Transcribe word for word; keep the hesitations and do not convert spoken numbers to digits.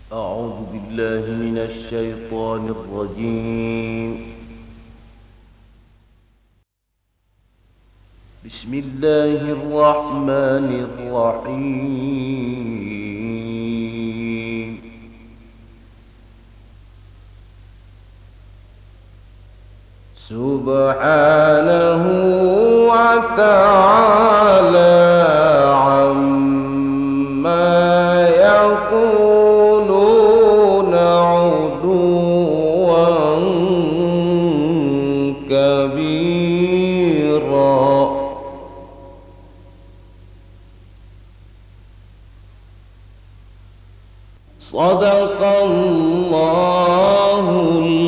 أعوذ بالله من الشيطان الرجيم. بسم الله الرحمن الرحيم. سبحانه وتعالى عما يقولون علوا كبيرا. صدق الله